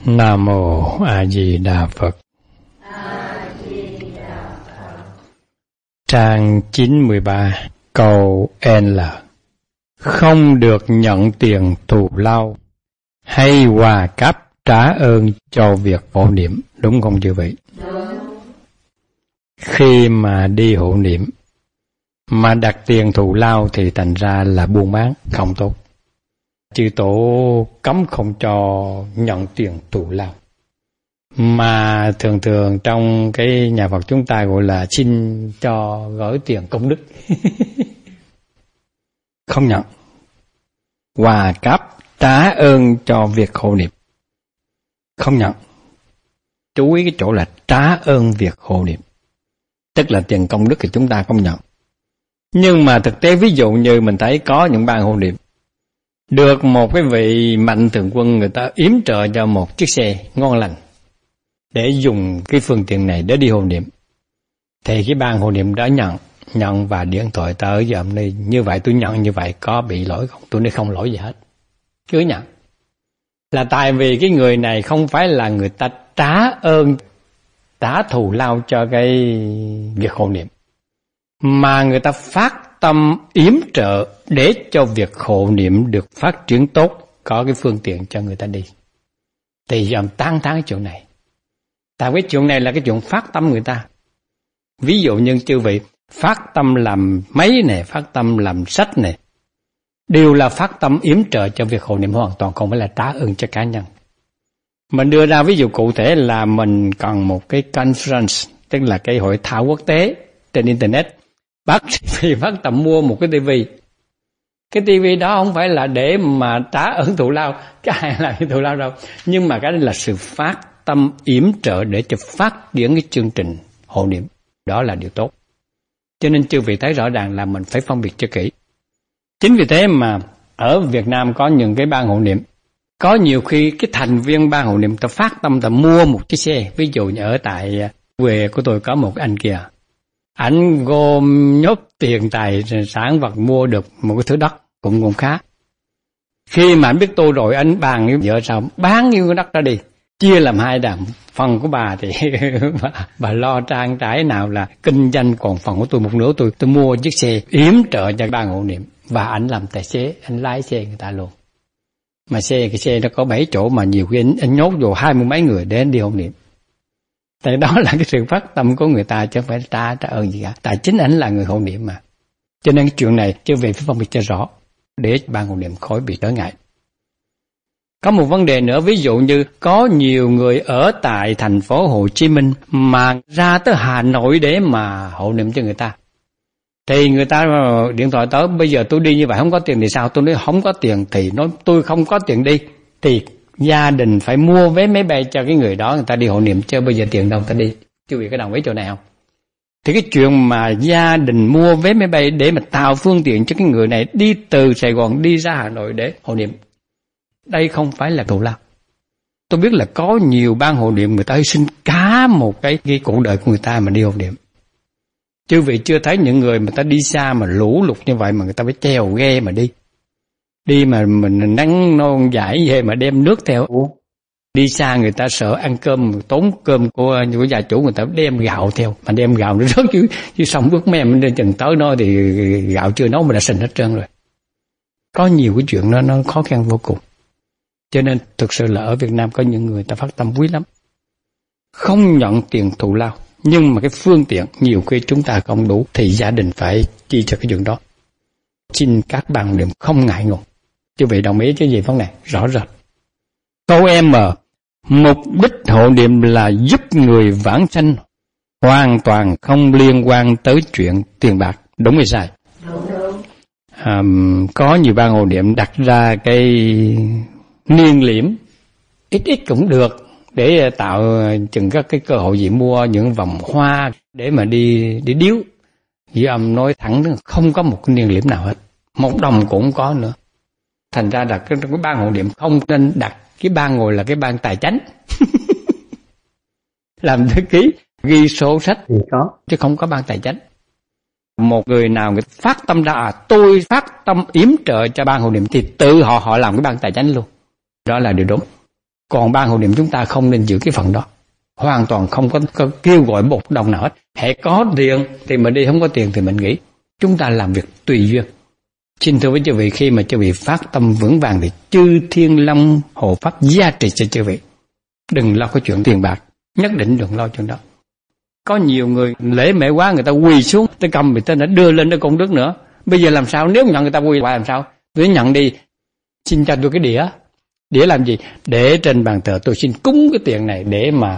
Nam Mô A Di Đà Phật. Trang 93 câu N là không được nhận tiền thù lao hay quà cáp trả ơn cho việc hộ niệm, đúng không chư vị? Khi mà đi hộ niệm mà đặt tiền thù lao thì thành ra là buôn bán không tốt. Chư tổ cấm không cho nhận tiền thù lao. Mà thường thường trong cái nhà Phật chúng ta gọi là xin cho gửi tiền công đức. Không nhận. Quà cáp trả ơn cho việc hộ niệm, không nhận. Chú ý cái chỗ là trả ơn việc hộ niệm, tức là tiền công đức thì chúng ta không nhận. Nhưng mà thực tế ví dụ như mình thấy có những ban hộ niệm được một cái vị mạnh thường quân người ta yểm trợ cho một chiếc xe ngon lành để dùng cái phương tiện này để đi hộ niệm, thì cái ban hộ niệm đã nhận và điện thoại tới giờ hôm nay như vậy tôi nhận như vậy có bị lỗi không? Tôi nói không lỗi gì hết, cứ nhận. Là tại vì cái người này không phải là người ta trả ơn, trả thù lao cho cái việc hộ niệm, mà người ta phát tâm yểm trợ để cho việc hộ niệm được phát triển tốt, có cái phương tiện cho người ta đi. Thì dòm tán thán cái chuyện này. Tại cái chuyện này là cái chuyện phát tâm người ta. Ví dụ như chư vị phát tâm làm máy này, phát tâm làm sách này, đều là phát tâm yểm trợ cho việc hộ niệm, hoàn toàn không phải là trả ơn cho cá nhân. Mình đưa ra ví dụ cụ thể là mình cần một cái conference, tức là cái hội thảo quốc tế trên Internet. Bác sĩ phát tâm mua một cái tivi. Cái tivi đó không phải là để mà trả ơn thù lao, cái này là cái thù lao đâu. Nhưng mà cái đó là sự phát tâm yểm trợ để cho phát triển cái chương trình hộ niệm. Đó là điều tốt. Cho nên chư vị thấy rõ ràng là mình phải phân biệt cho kỹ. Chính vì thế mà ở Việt Nam có những cái ban hộ niệm, có nhiều khi cái thành viên ban hộ niệm ta phát tâm ta mua một chiếc xe. Ví dụ như ở tại quê của tôi có một anh kia, anh gom nhốt tiền tài sản vật mua được một cái thứ đất cũng khá. Khi mà anh biết tôi rồi, anh bàn với vợ sao bán nhiêu cái đất đó đi, chia làm hai đàn. Phần của bà thì bà lo trang trải nào là kinh doanh, còn phần của tôi một nửa tôi mua chiếc xe yểm trợ cho ban hộ niệm, và anh làm tài xế, anh lái xe người ta luôn. Mà cái xe nó có 7 chỗ mà nhiều khi anh nhốt vô 20 mấy người để anh đi hộ niệm. Tại đó là cái sự phát tâm của người ta chứ không phải trả ơn gì cả. Tại chính ảnh là người hộ niệm mà. Cho nên cái chuyện này chưa về phải phân biệt cho rõ để ban hộ niệm khỏi bị trở ngại. Có một vấn đề nữa, ví dụ như có nhiều người ở tại thành phố Hồ Chí Minh mà ra tới Hà Nội để mà hộ niệm cho người ta. Thì người ta điện thoại tới, bây giờ tôi đi như vậy không có tiền thì sao? Tôi nói không có tiền thì nói tôi không có tiền đi. Thì gia đình phải mua vé máy bay cho cái người đó người ta đi hộ niệm, chứ bây giờ tiền đâu ta đi. Chú vị có đồng ý chỗ này không? Thì cái chuyện mà gia đình mua vé máy bay để mà tạo phương tiện cho cái người này đi từ Sài Gòn đi ra Hà Nội để hộ niệm, đây không phải là thù lao. Tôi biết là có nhiều ban hộ niệm người ta hy sinh cả một cái cuộc đời của người ta mà đi hộ niệm. Chứ vị chưa thấy những người mà ta đi xa mà lũ lụt như vậy mà người ta phải chèo ghe mà đi. Đi mà mình nắng non dãi về mà đem nước theo. Đi xa người ta sợ ăn cơm, tốn cơm của gia chủ, người ta đem gạo theo. Mà đem gạo nó rớt chứ xong bước mềm lên chừng tới nó thì gạo chưa nấu mà đã sình hết trơn rồi. Có nhiều cái chuyện nó khó khăn vô cùng. Cho nên thực sự là ở Việt Nam có những người ta phát tâm quý lắm. Không nhận tiền thù lao, nhưng mà cái phương tiện nhiều khi chúng ta không đủ thì gia đình phải chi cho cái chuyện đó. Xin các ban niệm không ngại ngùng. Chứ vị đồng ý chứ gì vấn này rõ rệt. Câu M, mục đích hộ niệm là giúp người vãng sanh, hoàn toàn không liên quan tới chuyện tiền bạc, đúng hay sai? Đúng. Có nhiều ban hộ niệm đặt ra cái niên liễm ít cũng được để tạo chừng các cái cơ hội gì mua những vòng hoa để mà đi điếu. Vì ông nói thẳng không có một cái niên liễm nào hết, một đồng cũng không có nữa. Thành ra đặt cái ban hộ niệm không nên đặt cái ban ngồi là cái ban tài chánh. Làm thư ký ghi sổ sách thì có, chứ không có ban tài chánh. Một người nào người phát tâm ra tôi phát tâm yểm trợ cho ban hộ niệm thì tự họ làm cái ban tài chánh luôn. Đó là điều đúng. Còn ban hộ niệm chúng ta không nên giữ cái phần đó. Hoàn toàn không có kêu gọi một đồng nào hết. Hễ có tiền thì mình đi, không có tiền thì mình nghỉ. Chúng ta làm việc tùy duyên. Xin thưa với chư vị, khi mà chư vị phát tâm vững vàng thì chư thiên long hộ pháp gia trì cho chư vị. Đừng lo cái chuyện tiền bạc, nhất định đừng lo chuyện đó. Có nhiều người lễ mẹ quá, người ta quỳ xuống, ta cầm, người ta đã đưa lên cái công đức nữa. Bây giờ làm sao? Nếu nhận người ta quỳ lại làm sao? Tôi nhận đi, xin cho tôi cái đĩa. Đĩa làm gì? Để trên bàn thờ tôi xin cúng cái tiền này để mà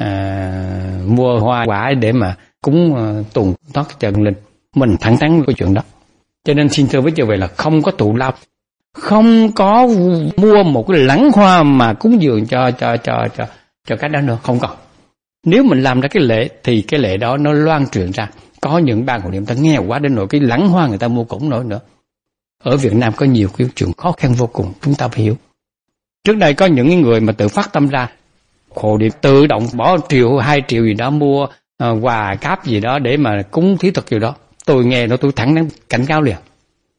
mua hoa quả, để mà cúng tùng thoát chân linh. Mình thẳng thắn cái chuyện đó. Cho nên xin thưa với chư vị là không có tụ lao, không có mua một cái lẵng hoa mà cúng dường cho cái đó nữa, không còn. Nếu mình làm ra cái lễ thì cái lễ đó nó loan truyền ra. Có những ban hộ niệm ta nghèo quá đến nỗi cái lẵng hoa người ta mua cũng nổi nữa. Ở Việt Nam có nhiều cái chuyện khó khăn vô cùng, chúng ta phải hiểu. Trước đây có những người mà tự phát tâm ra, hộ niệm tự động bỏ 1 triệu 2 triệu gì đó mua quà cáp gì đó để mà cúng thí thực gì đó. Tôi nghe nó tôi thẳng thắn cảnh cáo liền.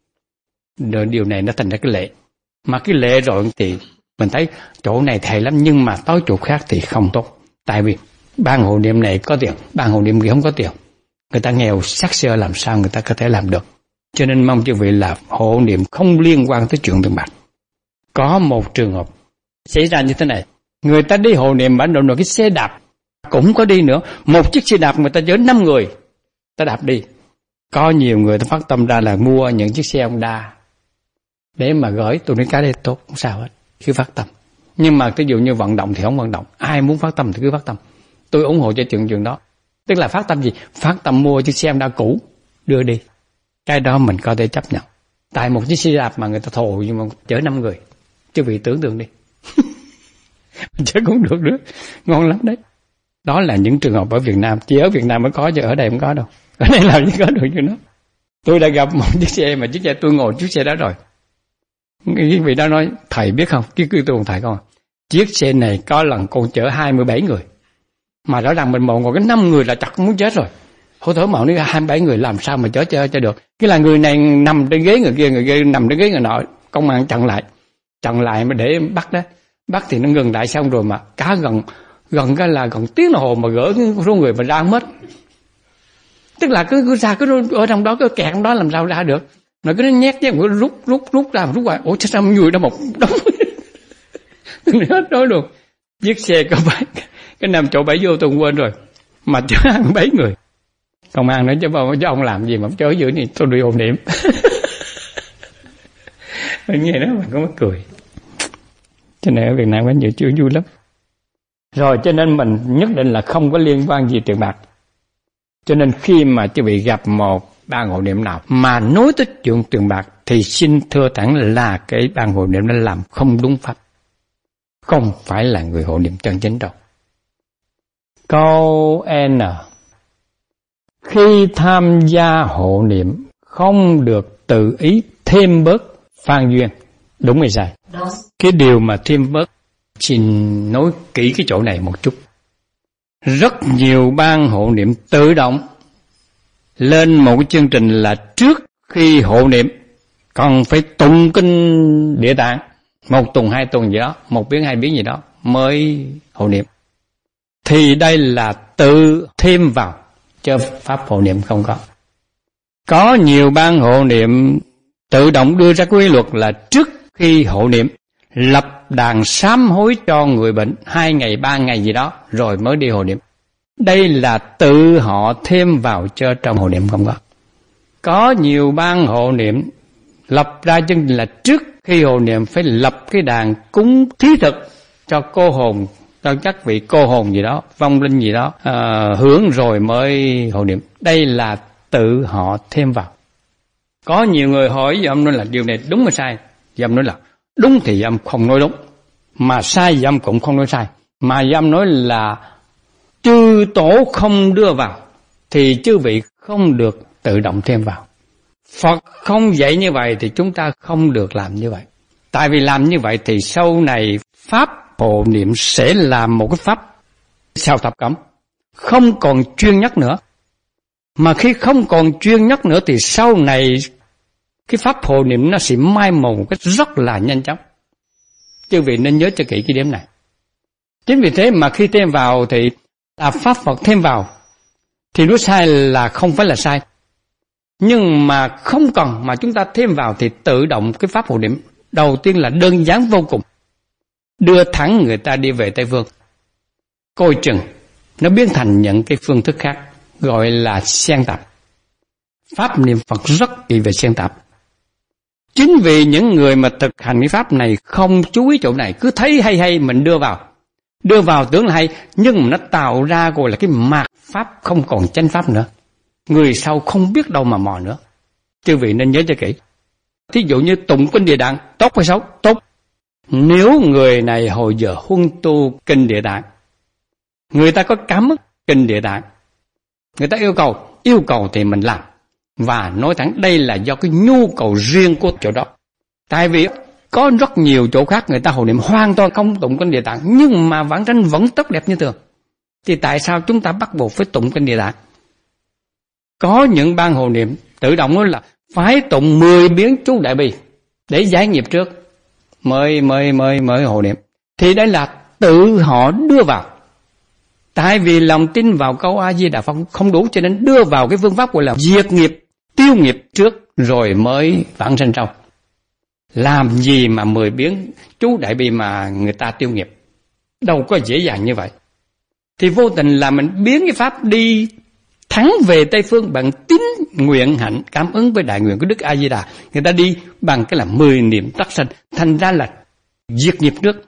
Điều này nó thành ra cái lệ. Mà cái lệ rồi thì mình thấy chỗ này thầy lắm, nhưng mà tới chỗ khác thì không tốt. Tại vì ban hộ niệm này có tiền, ban hộ niệm kia không có tiền. Người ta nghèo xác xơ làm sao người ta có thể làm được. Cho nên mong chư vị là hộ niệm không liên quan tới chuyện tiền bạc. Có một trường hợp xảy ra như thế này. Người ta đi hộ niệm bản đồ cái xe đạp cũng có đi nữa. Một chiếc xe đạp người ta chở 5 người, ta đạp đi. Có nhiều người ta phát tâm ra là mua những chiếc xe Honda để mà gửi. Tôi nói cái đây tốt, không sao hết, cứ phát tâm. Nhưng mà ví dụ như vận động thì không vận động. Ai muốn phát tâm thì cứ phát tâm. Tôi ủng hộ cho chuyện đó. Tức là phát tâm gì? Phát tâm mua chiếc xe Honda cũ đưa đi. Cái đó mình có thể chấp nhận. Tại một chiếc xe đạp mà người ta thồ nhưng mà chở 5 người. Chứ vị tưởng tượng đi. Chứ cũng được nữa. Ngon lắm đấy. Đó là những trường hợp ở Việt Nam. Chỉ ở Việt Nam mới có chứ ở đây không có đâu. Ở đây làm gì có được như nó. Tôi đã gặp một chiếc xe mà chiếc xe tôi ngồi chiếc xe đó rồi. Cái vị đó nói, thầy biết không? Cái tôi còn thầy không? Chiếc xe này có lần con chở 27 người. Mà rõ ràng mình một ngồi cái 5 người là chặt muốn chết rồi. Hồi thở mạo nói 27 người làm sao mà chở cho được. Cái là người này nằm trên ghế, người kia nằm trên ghế người nọ. Công an chặn lại mà để bắt đó. Bắt thì nó ngừng lại xong rồi mà cá gần cái là gần tiếng đồng hồ mà gỡ cái số người mà ra mất. Tức là cứ ra cứ ở trong đó cứ kẹt trong đó làm sao ra được. Rồi cứ nhét rút ra rút qua. Ủa sao người đó một đống. Hết nói luôn. Chiếc xe có cái nằm chỗ bãi vô tôi quên rồi. Mà chở 27 người. Công an nói chứ ông làm gì mà chở giữa này tôi đi hộ niệm. Mình nghe đó mình có mắc cười. Cho nên ở Việt Nam có nhiều chuyện vui lắm. Rồi cho nên mình nhất định là không có liên quan gì tiền bạc. Cho nên khi mà quý vị gặp một ban hộ niệm nào mà nói tới chuyện tiền bạc thì xin thưa thẳng là cái ban hộ niệm nó làm không đúng pháp. Không phải là người hộ niệm chân chính đâu. Câu N. Khi tham gia hộ niệm không được tự ý thêm bớt phan duyên. Đúng hay sai? Đúng. Cái điều mà thêm bớt, xin nói kỹ cái chỗ này một chút. Rất nhiều ban hộ niệm tự động lên một cái chương trình là trước khi hộ niệm còn phải tụng kinh Địa Tạng 1 tuần 2 tuần gì đó, 1 biến 2 biến gì đó mới hộ niệm. Thì đây là tự thêm vào, chứ pháp hộ niệm không có. Có nhiều ban hộ niệm tự động đưa ra quy luật là trước khi hộ niệm lập đàn sám hối cho người bệnh 2 ngày 3 ngày gì đó rồi mới đi hộ niệm. Đây là tự họ thêm vào cho trong hộ niệm không có. Có nhiều ban hộ niệm lập ra chương trình là trước khi hộ niệm phải lập cái đàn cúng thí thực cho cô hồn, cho các vị cô hồn gì đó, vong linh gì đó, hưởng rồi mới hộ niệm. Đây là tự họ thêm vào. Có nhiều người hỏi dòng nói là điều này đúng hay sai? Dòng nói là đúng thì dòng không nói đúng, mà sai dòng cũng không nói sai. Mà dòng nói là chư tổ không đưa vào thì chư vị không được tự động thêm vào. Phật không dạy như vậy thì chúng ta không được làm như vậy. Tại vì làm như vậy thì sau này pháp hộ niệm sẽ làm một cái pháp sao thập cẩm, không còn chuyên nhất nữa. Mà khi không còn chuyên nhất nữa thì sau này cái pháp hộ niệm nó sẽ mai một một cách rất là nhanh chóng. Chư vị nên nhớ cho kỹ cái điểm này. Chính vì thế mà khi thêm vào thì là pháp Phật thêm vào thì nói sai là không phải là sai. Nhưng mà không cần mà chúng ta thêm vào thì tự động cái pháp hộ niệm đầu tiên là đơn giản vô cùng, đưa thẳng người ta đi về Tây Phương. Coi chừng nó biến thành những cái phương thức khác, gọi là xen tạp. Pháp niệm Phật rất kỳ về xen tạp. Chính vì những người mà thực hành cái pháp này không chú ý chỗ này, cứ thấy hay mình đưa vào tưởng là hay, nhưng mà nó tạo ra gọi là cái mạt pháp, không còn chánh pháp nữa. Người sau không biết đâu mà mò nữa. Chư vị nên nhớ cho kỹ. Thí dụ như tụng kinh Địa Tạng, tốt hay xấu? Tốt. Nếu người này hồi giờ huân tu kinh Địa Tạng, người ta có cảm ức kinh Địa Tạng, người ta yêu cầu thì mình làm. Và nói thẳng đây là do cái nhu cầu riêng của chỗ đó. Tại vì có rất nhiều chỗ khác người ta hộ niệm hoàn toàn không tụng kinh Địa Tạng, nhưng mà bản thân vẫn tốt đẹp như thường. Thì tại sao chúng ta bắt buộc phải tụng kinh Địa Tạng? Có những ban hộ niệm tự động nói là phải tụng 10 biến chú Đại Bi để giải nghiệp trước mới hộ niệm. Thì đây là tự họ đưa vào. Tại vì lòng tin vào câu A Di Đà Phật không đủ, cho nên đưa vào cái phương pháp gọi là diệt nghiệp, tiêu nghiệp trước rồi mới vãng sanh sau. Làm gì mà 10 biến chú Đại Bi mà người ta tiêu nghiệp? Đâu có dễ dàng như vậy. Thì vô tình là mình biến cái pháp đi thắng về Tây Phương bằng tín nguyện hạnh cảm ứng với đại nguyện của Đức A Di Đà. Người ta đi bằng cái là 10 niệm tắc sanh, thành ra là diệt nghiệp trước.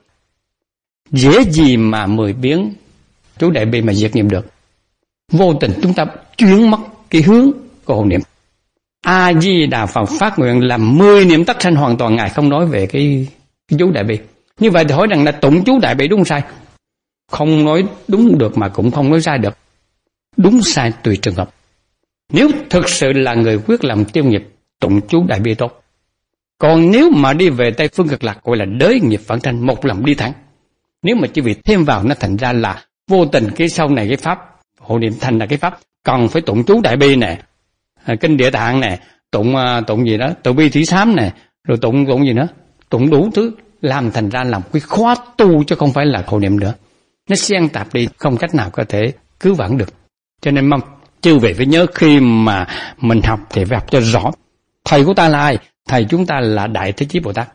Dễ gì mà 10 biến chú Đại Bi mà diệt nghiệp được? Vô tình chúng ta chuyển mất cái hướng của hộ niệm. A Di Đà Phật phát nguyện làm 10 niệm tắc sanh hoàn toàn, Ngài không nói về cái chú Đại Bi. Như vậy thì hỏi rằng là tụng chú Đại Bi đúng sai? Không nói đúng được mà cũng không nói sai được. Đúng sai tùy trường hợp. Nếu thực sự là người quyết làm tiêu nghiệp, tụng chú Đại Bi tốt. Còn nếu mà đi về Tây Phương Cực Lạc gọi là đới nghiệp vãng sanh, một lòng đi thẳng. Nếu mà chỉ vì thêm vào nó thành ra là vô tình cái sau này cái pháp hộ niệm thành là cái pháp cần phải tụng chú Đại Bi nè, kinh Địa Tạng nè, tụng gì đó, tụng Bi Thủy Sám nè, rồi tụng gì nữa, tụng đủ thứ, làm thành ra làm cái khóa tu chứ không phải là hộ niệm nữa. Nó xen tạp đi, không cách nào có thể cứu vãn được. Cho nên mong chư vị phải nhớ khi mà mình học thì phải học cho rõ. Thầy của ta là ai? Thầy chúng ta là Đại Thế Chí Bồ Tát.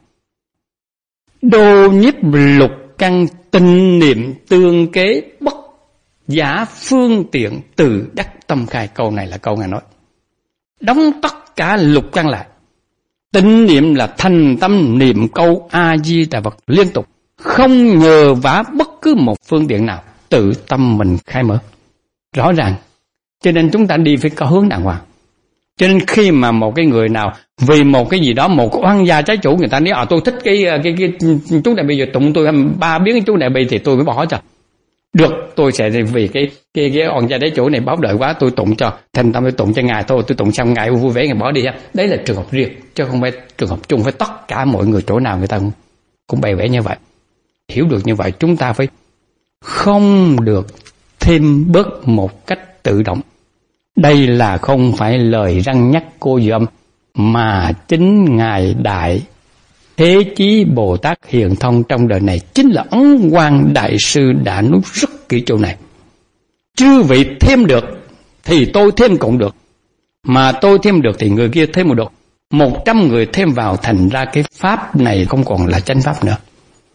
Đô nhiếp lục căn tinh niệm tương kế bất giả phương tiện từ đắc tâm khai. Câu này là câu Ngài nói. Đóng tất cả lục căn lại. Tinh niệm là thành tâm niệm câu A Di Đà Phật liên tục, không nhờ vả bất cứ một phương tiện nào, tự tâm mình khai mở. Rõ ràng. Cho nên chúng ta đi phải có hướng đàng hoàng. Cho nên khi mà một cái người nào vì một cái gì đó, một cái oan gia trái chủ, người ta nói tôi thích cái chú Đại Bi, giờ tụng tôi 3 biến chú Đại Bi thì tôi mới bỏ cho. Được, tôi sẽ vì cái oan gia trái chủ này báo đợi quá, tôi tụng cho thành tâm, tôi tụng cho Ngài thôi, tôi tụng xong Ngài vui vẻ Ngài bỏ đi. Đấy là trường hợp riêng, chứ không phải trường hợp chung. Phải tất cả mọi người chỗ nào người ta cũng bày vẽ như vậy. Hiểu được như vậy, chúng ta phải không được thêm bớt một cách tự động. Đây là không phải lời răn nhắc cô Dư Âm, mà chính Ngài Đại Thế Chí Bồ Tát Hiền Thông trong đời này, chính là Ấn Quang Đại Sư đã nói rất kỹ chỗ này. Chư vị thêm được thì tôi thêm cộng được, mà tôi thêm được thì người kia thêm một được. 100 người thêm vào thành ra cái pháp này không còn là chánh pháp nữa.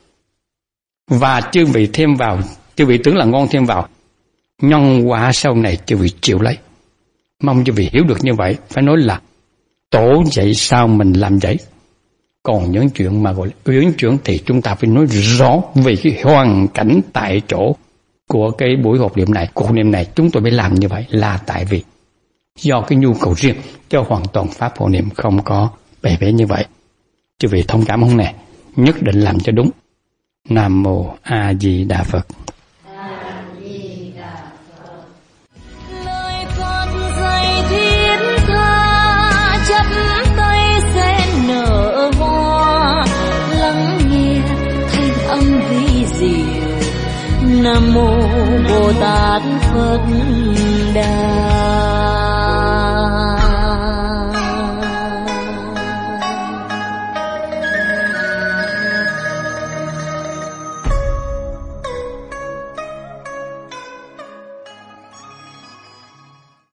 Và chư vị thêm vào, chư vị tưởng là ngon thêm vào, nhân quả sau này chư vị chịu lấy. Mong chư vị hiểu được như vậy. Phải nói là tổ dạy sao mình làm vậy. Còn những chuyện mà gọi là uyển chuyển thì chúng ta phải nói rõ về cái hoàn cảnh tại chỗ của cái buổi hộp niệm này. Cuộc hộp niệm này chúng tôi mới làm như vậy là tại vì do cái nhu cầu riêng, cho hoàn toàn pháp hộ niệm không có bề vẽ như vậy. Chư vị thông cảm không nè, nhất định làm cho đúng. Nam Mô A Di Đà Phật. Lời Phật dạy thiết tha, chắp tay sen nở hoa, lắng nghe thanh âm vi diệu. Nam Mô Bồ Tát Phật